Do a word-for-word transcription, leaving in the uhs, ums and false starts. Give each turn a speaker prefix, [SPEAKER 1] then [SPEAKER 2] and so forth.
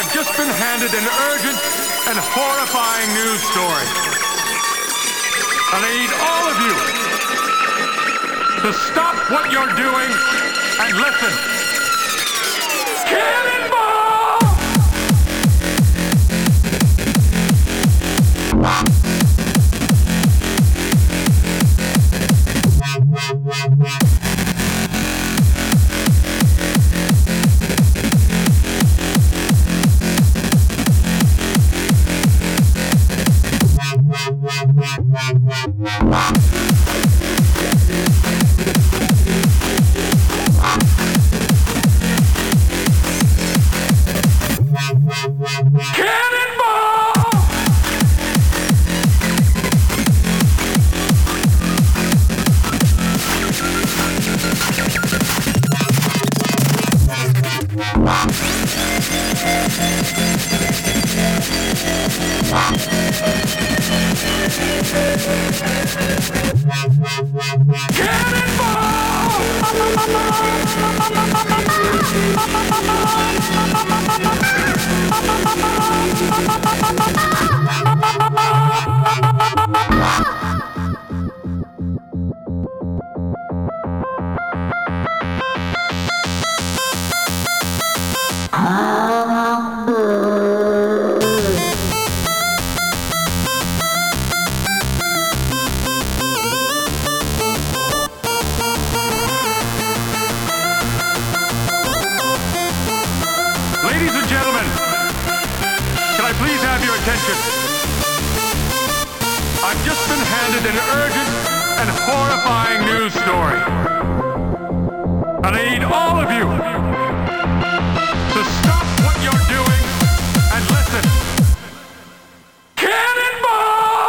[SPEAKER 1] I've just been handed an urgent and horrifying news story. And I need all of you to stop what you're doing and listen. Cannonball! Ladies and gentlemen, can I please have your attention? I've just been handed an urgent and horrifying news story. And I need all of you to stop what you're doing and listen. Cannonball!